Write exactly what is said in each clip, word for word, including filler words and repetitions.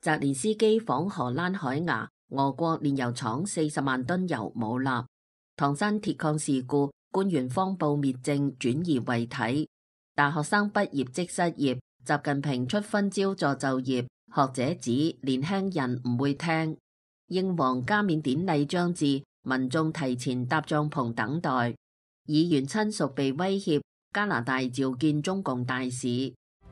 澤連斯基訪荷蘭海牙，俄國煉油廠四十萬噸油冇納。唐山鐵礦事故，官員謊報滅證，轉移遺體。大學生畢業即失業，習近平出分招助就業。學者指年輕人唔會聽。英皇加冕典禮將至，民眾提前搭帳篷等待。議員親屬被威脅，加拿大召見中共大使。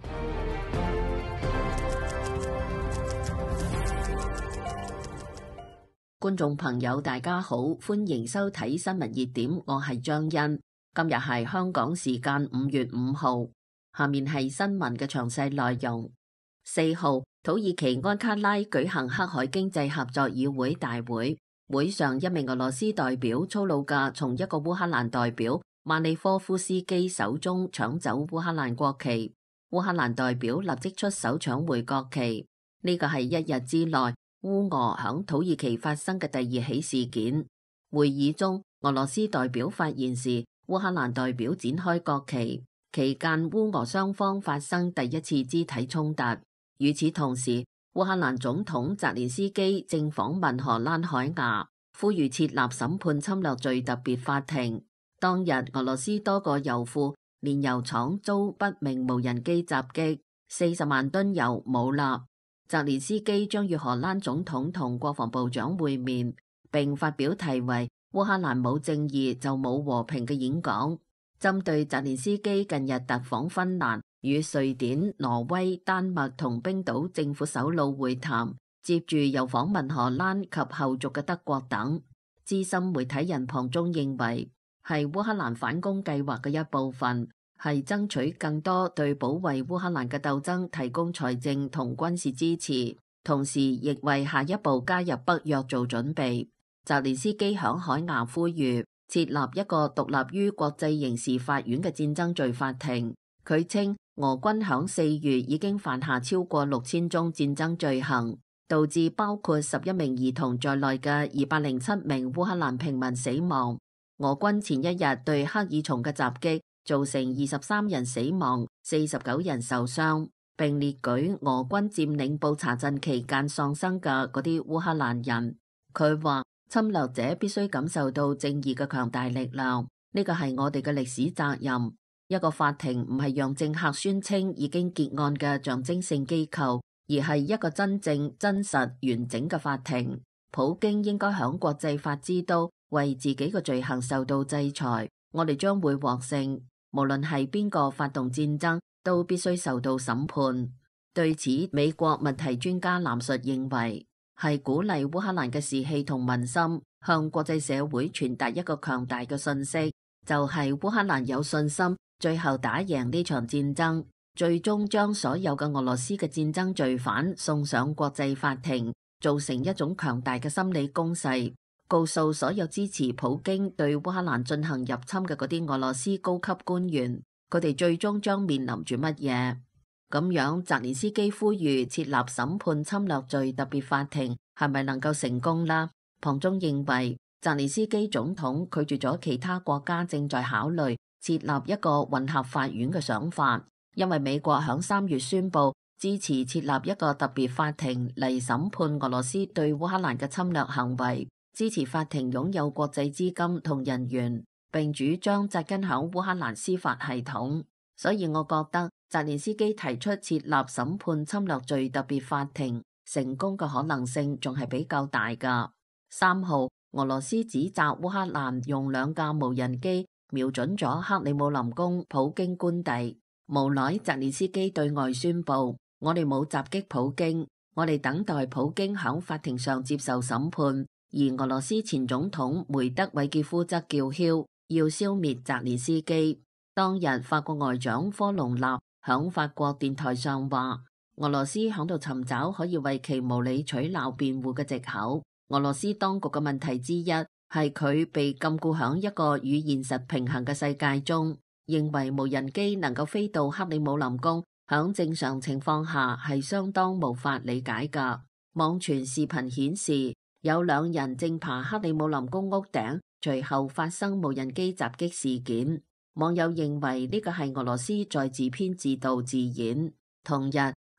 觀眾朋友大家好，歡迎收睇新聞熱點，我係張欣。今日係香港時間五月五號，下面係新聞嘅詳細內容。四號，土耳其安卡拉舉行黑海經濟合作議會大會，會上一名俄羅斯代表粗魯嘅從一個烏克蘭代表馬利科夫斯基手中搶走烏克蘭國旗，烏克蘭代表立即出手搶回國旗。呢個係一日之內烏俄響土耳其發生嘅第二起事件。會議中，俄羅斯代表發言時，烏克蘭代表展開國旗，期間烏俄雙方發生第一次肢體衝突。與此同時，烏克蘭總統澤連斯基正訪問荷蘭海牙，呼籲設立審判侵略罪特別法庭。當日，俄羅斯多個油庫、煉油廠遭不明無人機襲擊，四十萬噸油冇納。澤連斯基將與荷蘭總統同國防部長會面，並發表題為《烏克蘭冇正義就冇和平》嘅演講。針對澤連斯基近日特訪芬蘭，與瑞典、挪威、丹麥同冰島政府首腦會談，接住又訪問荷蘭及後續嘅德國等，資深媒體人龐中認為係烏克蘭反攻計劃嘅一部分。係爭取更多對保衛烏克蘭嘅鬥爭提供財政同軍事支持，同時亦為下一步加入北約做準備。澤連斯基響海牙呼籲設立一個獨立於國際刑事法院嘅戰爭罪法庭。佢稱俄軍響四月已經犯下超過六千宗戰爭罪行，導致包括十一名兒童在內嘅二百零七名烏克蘭平民死亡。俄軍前一日對克爾松嘅襲擊造成二十三人死亡，四十九人受傷，並列舉俄軍佔領布查鎮期間喪生嘅嗰啲烏克蘭人。佢話侵略者必須感受到正義嘅強大力量，呢個係我哋嘅歷史責任。一個法庭唔係讓政客宣稱已經結案嘅象徵性機構，而係一個真正、真實、完整嘅法庭。普京應該響國際法之都為自己嘅罪行受到制裁，我哋將會獲勝。無論係邊個發動戰爭，都必須受到審判。對此，美國問題專家藍述認為，係鼓勵烏克蘭嘅士氣同民心，向國際社會傳達一個強大嘅信息，就係烏克蘭有信心最後打贏呢場戰爭，最終將所有嘅俄羅斯嘅戰爭罪犯送上國際法庭，造成一種強大嘅心理攻勢。告訴所有支持普京對烏克蘭進行入侵嘅嗰啲俄羅斯高級官員，佢哋最終將面臨住乜嘢？咁樣，澤連斯基呼籲設立審判侵略罪特別法庭，係咪能夠成功啦？龐中認為，澤連斯基總統拒絕咗其他國家正在考慮設立一個混合法院嘅想法，因為美國響三月宣布支持設立一個特別法庭嚟審判俄羅斯對烏克蘭嘅侵略行為。支持法庭擁有國際資金同人員，並主張紮根響烏克蘭司法系統。所以我覺得澤連斯基提出設立審判侵略罪特別法庭，成功嘅可能性仲係比較大㗎。三號，俄羅斯指責烏克蘭用兩架無人機瞄準咗克里姆林宮普京官邸。無奈澤連斯基對外宣布，我哋冇襲擊普京，我哋等待普京響法庭上接受審判。而俄羅斯前總統梅德韋傑夫則叫囂要消滅澤連斯基。當日法國外長科隆納響法國電台上話，俄羅斯響度尋找可以為其無理取鬧辯護嘅藉口。俄羅斯當局嘅問題之一係佢被禁錮響一個與現實平衡嘅世界中，認為無人機能夠飛到克里姆林宮響正常情況下係相當無法理解㗎。網傳視頻顯示，有兩人正爬克里姆林宮屋頂，隨後發生無人機襲擊事件。網友認為呢個係俄羅斯在自編自導自演。同日，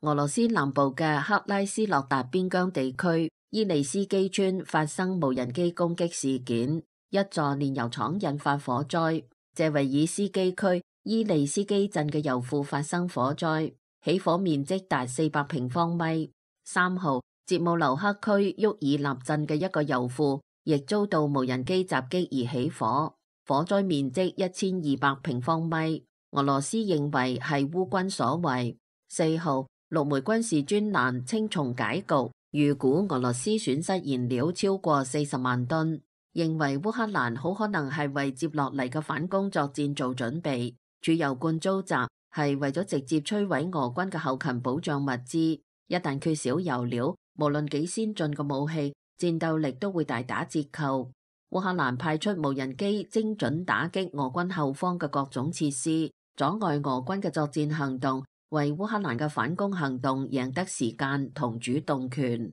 俄羅斯南部嘅克拉斯諾達邊疆地區伊利斯基村發生無人機攻擊事件，一座煉油廠引發火災。謝維爾斯基區伊利斯基鎮嘅油庫發生火災，起火面積達四百平方米。三號，捷姆留克區沃爾納鎮嘅一個油庫亦遭到無人機襲擊而起火，火災面積一千二百平方米。俄羅斯認為係烏軍所為。四號，陸媒軍事專欄稱重解局，預估俄羅斯損失燃料超過四十萬噸，認為烏克蘭好可能係為接落嚟嘅反攻作戰做準備。儲油罐遭襲係為咗直接摧毀俄軍嘅後勤保障物資，一旦缺少油料，無論幾先進嘅武器，戰鬥力都會大打折扣。烏克蘭派出無人機精準打擊俄軍後方嘅各種設施，阻礙俄軍嘅作戰行動，為烏克蘭嘅反攻行動贏得時間同主動權。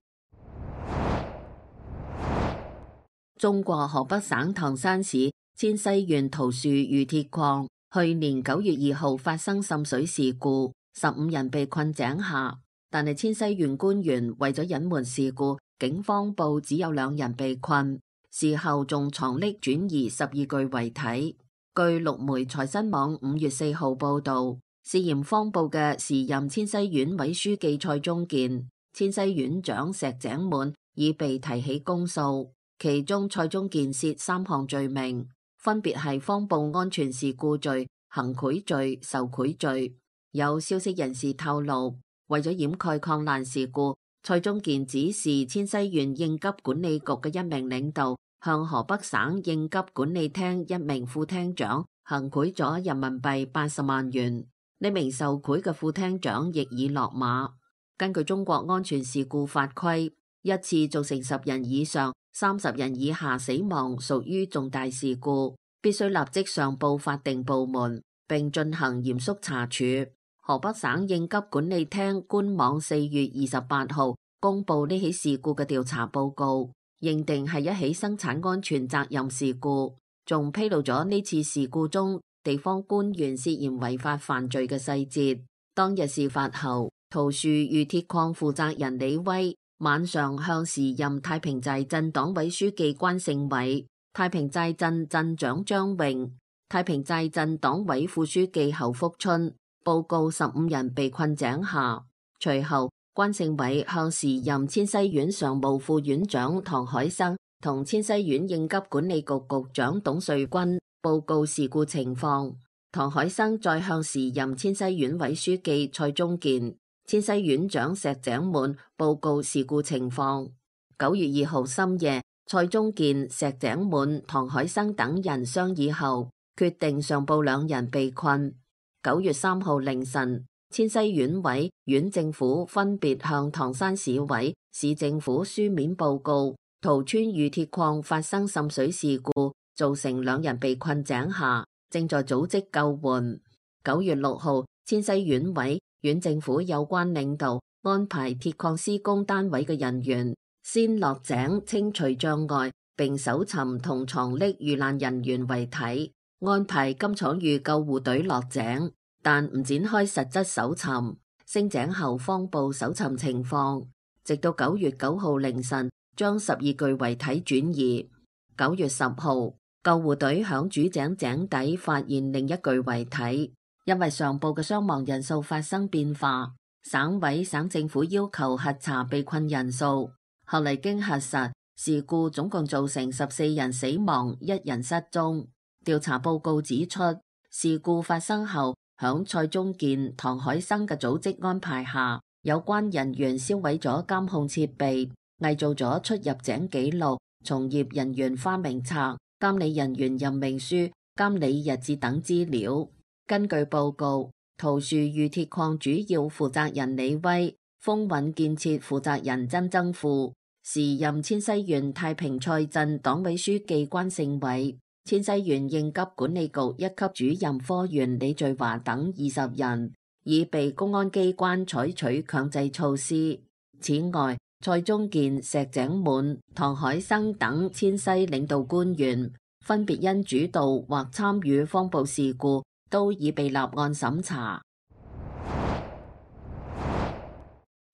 中國河北省唐山市千西縣桃樹御鐵礦去年九月二號發生滲水事故，十五人被困井下，但係千西縣官員為咗隱瞞事故，警方報只有兩人被困，事後仲藏匿轉移十二具遺體。據陸媒財新網五月四號報道，涉嫌謊報嘅時任千西縣委書記蔡忠健、千西縣長石井滿已被提起公訴，其中蔡忠健涉三項罪名，分別係謊報安全事故罪、行賄罪、受賄罪。有消息人士透露，為咗掩蓋礦難事故，蔡忠健指示千西縣應急管理局嘅一名領導向河北省應急管理廳一名副廳長行賄咗人民幣八十萬元。呢名受賄嘅副廳長亦已落馬。根據中國安全事故法規，一次造成十人以上、三十人以下死亡屬於重大事故，必須立即上報法定部門並進行嚴肅查處。河北省應急管理廳官網四月二十八號公布呢起事故嘅調查報告，認定係一起生產安全責任事故，仲披露咗呢次事故中地方官員涉嫌違法犯罪嘅細節。當日事發後，桃樹御鐵礦負責人李威晚上向時任太平寨鎮黨委書記關勝偉、太平寨鎮鎮長張榮、太平寨鎮黨委副書記侯福春報告十五人被困井下。隨後，關勝偉向時任千西縣常務副縣長唐海生同千西縣應急管理局局長董瑞軍報告事故情況。唐海生再向時任千西縣委書記蔡忠健、千西縣長石井滿報告事故情況。九月二號深夜，蔡忠健、石井滿、唐海生等人商議後，決定上報兩人被困。九月三號凌晨，千西縣委、縣政府分別向唐山市委、市政府書面報告，桃村御鐵礦發生滲水事故，造成兩人被困井下，正在組織救援。九月六號，千西縣委、縣政府有關領導安排鐵礦施工單位嘅人員先落井清除障礙，並搜尋同藏匿遇難人員遺體。安排金廠峪救護隊落井，但唔展開實質搜尋。升井後方報搜尋情況，直到九月九號凌晨將十二具遺體轉移。九月十號，救護隊響主井井底發現另一具遺體。因為上報嘅傷亡人數發生變化，省委省政府要求核查被困人數。後嚟經核實，事故總共造成十四人死亡，一人失蹤。調查報告指出，事故發生後，響蔡忠健、唐海生嘅組織安排下，有關人員銷毀咗監控設備，偽造咗出入井記錄、從業人員花名冊、監理人員任命書、監理日誌等資料。根據報告，桃樹御鐵礦主要負責人李威、豐韻建設負責人曾增富、時任千西縣太平蔡鎮黨委書記關勝偉、千西縣應急管理局一級主任科員李聚華等二十人已被公安機關採取強制措施。此外，蔡忠健、石井滿、唐海生等千西領導官員分別因主導或參與謊報事故，都已被立案審查。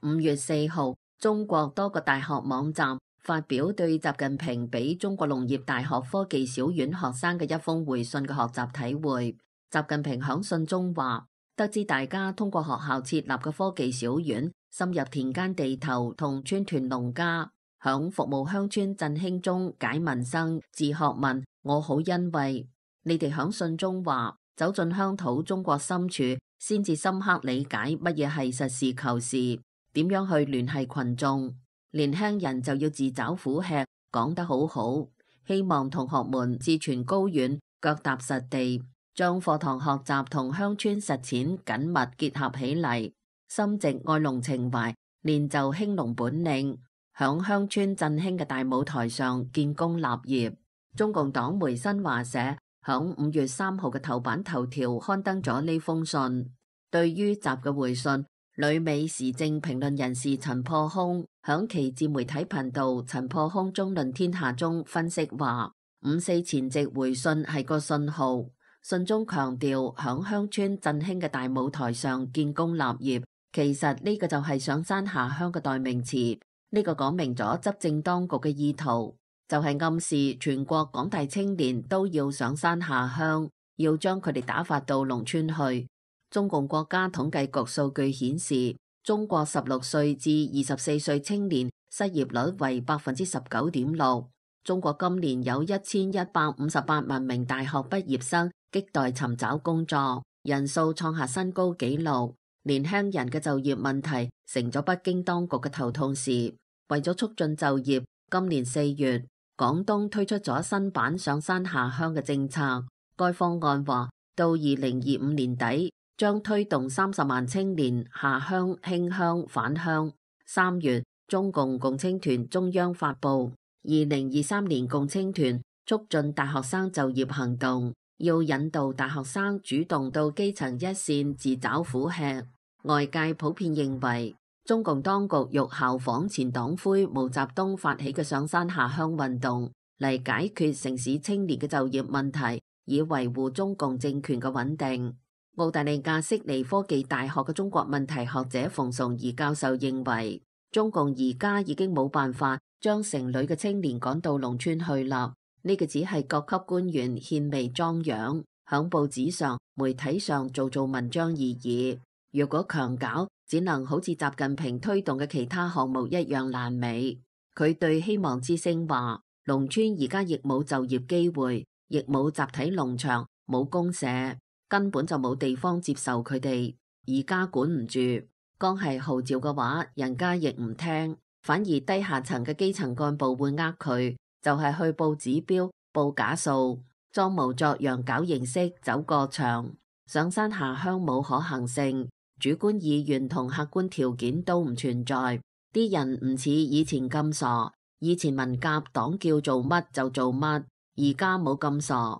五月四號，中國多個大學網站發表對習近平俾中國農業大學科技小院學生嘅一封回信嘅學習體會。習近平響信中話，得知大家通過學校設立嘅科技小院，深入田間地頭同村屯農家，響服務鄉村振興中解民生、治學問，我好欣慰。你哋響信中話，走進鄉土中國深處，先至深刻理解乜嘢係實事求是，點樣去聯繫群眾。年輕人就要自找苦吃，講得好好。希望同學們志存高遠，腳踏實地，將課堂學習同鄉村實踐緊密結合起嚟，深植愛農情懷，練就興農本領，響鄉村振興嘅大舞台上建功立業。中共黨媒新華社響五月三號嘅頭版頭條刊登咗呢封信。對於習嘅回信，旅美時政評論人士陳破空響其自媒體頻道陳破空中論天下中分析話，五四前夕回信係個信號，信中強調響鄉村振興嘅大舞台上建功立業，其實呢個就係上山下鄉嘅代名詞，呢個講明咗執政當局嘅意圖，就係暗示全國廣大青年都要上山下鄉，要將佢哋打發到農村去。中共國家統計局數據顯示，中國十六歲至二十四歲青年失業率為百分之十九點六。中國今年有一千一百五十八萬名大學畢業生亟待尋找工作，人數創下新高紀錄。年輕人嘅就業問題成咗北京當局嘅頭痛事。為咗促進就業，今年四月，廣東推出咗新版上山下鄉嘅政策。該方案話，到二零二五年底，將推動三十萬青年下鄉興鄉返鄉。三月，中共共青團中央發布二零二三年共青團促進大學生就業行動，要引導大學生主動到基層一線自找苦吃。外界普遍認為，中共當局欲效仿前黨魁毛澤東發起嘅上山下鄉運動，嚟解決城市青年嘅就業問題，以維護中共政權嘅穩定。澳大利亞悉尼科技大學嘅中國問題學者馮崇儀教授認為，中共而家已經冇辦法將城裏嘅青年趕到農村去啦，呢個只係各級官員獻媚裝樣，響報紙上、媒體上做做文章而已。如果強搞，只能好似習近平推動嘅其他項目一樣爛尾。佢對希望之聲話，農村而家亦冇就業機會，亦冇集體農場，冇公社，根本就冇地方接受佢哋。而家管唔住，剛係號召嘅話，人家亦唔聽，反而低下層嘅基層幹部會呃佢，就係去報指標、報假數，裝模作樣搞形式、走過場。上山下鄉冇可行性，主觀意願同客觀條件都唔存在。啲人唔似以前咁傻，以前文革黨叫做乜就做乜，而家冇咁傻。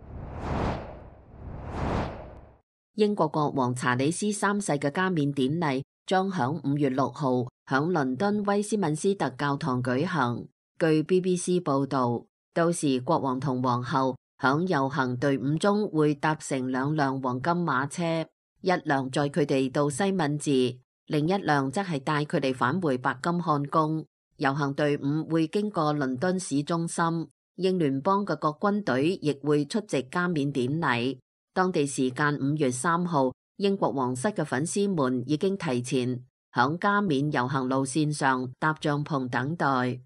英國國王查理斯三世嘅加冕典禮將響五月六號響倫敦威斯敏斯特教堂舉行。據 B B C 報道，到時國王同皇后響遊行隊伍中會搭乘兩輛黃金馬車，一輛載佢哋到西敏寺，另一輛則係帶佢哋返回白金漢宮。遊行隊伍會經過倫敦市中心，英聯邦嘅各軍隊亦會出席加冕典禮。當地時間五月三號，英國皇室嘅粉絲們已經提前響加冕遊行路線上搭帳篷等待。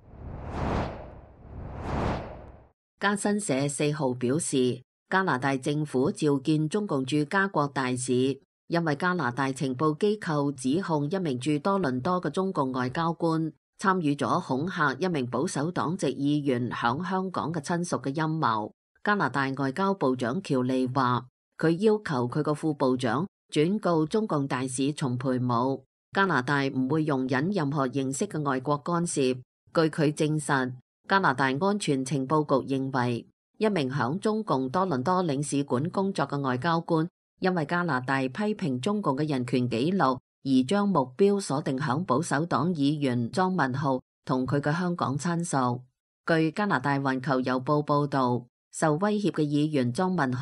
加新社四號表示，加拿大政府召見中共駐加國大使，因為加拿大情報機構指控一名駐多倫多嘅中共外交官參與咗恐嚇一名保守黨籍議員響香港嘅親屬嘅陰謀。加拿大外交部長喬利話，佢要求佢個副部長轉告中共大使叢培武，加拿大唔會容忍任何形式嘅外國干涉。據佢證實，加拿大安全情報局認為，一名響中共多倫多領事館工作嘅外交官，因為加拿大批評中共嘅人權紀錄，而將目標鎖定響保守黨議員莊文浩同佢嘅香港親屬。據加拿大環球郵報報道，受威脅嘅議員莊文浩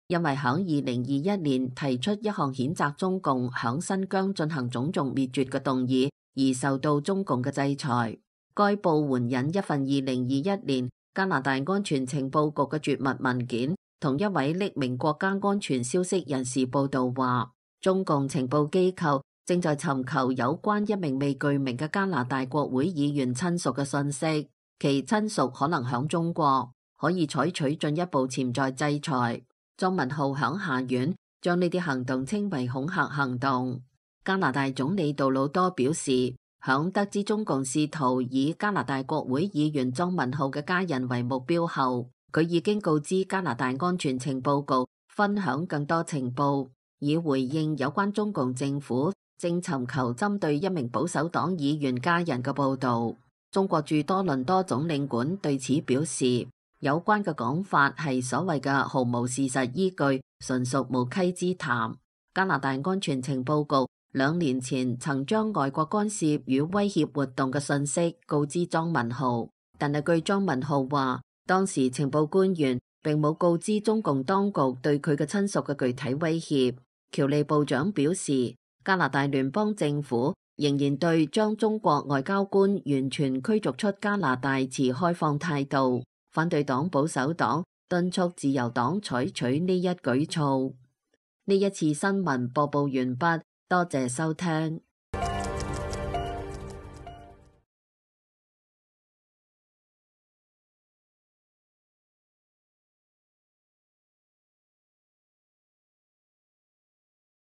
因為響二零二一年提出一項譴責中共響新疆進行種族滅絕嘅動議，而受到中共嘅制裁。該報援引一份二零二一年加拿大安全情報局嘅絕密文件，同一位匿名國家安全消息人士報道話，中共情報機構正在尋求有關一名未具名嘅加拿大國會議員親屬嘅信息，其親屬可能響中國，可以採取進一步潛在制裁。莊文浩響下院將呢啲行動稱為恐嚇行動。加拿大總理杜魯多表示，響得知中共試圖以加拿大國會議員莊文浩嘅家人為目標後，佢已經告知加拿大安全情報局分享更多情報，以回應有關中共政府正尋求針對一名保守黨議員家人嘅報道。中國駐多倫多總領館對此表示，有關嘅講法係所謂嘅毫無事實依據，純屬無稽之談。加拿大安全情報局兩年前曾將外國干涉與威脅活動嘅信息告知莊文浩，但係據莊文浩話，當時情報官員並冇告知中共當局對佢嘅親屬嘅具體威脅。喬利部長表示，加拿大聯邦政府仍然對將中國外交官完全驅逐出加拿大持開放態度。反對黨保守黨敦促自由黨採取呢一舉措。呢一次新聞播報完畢，多謝收聽。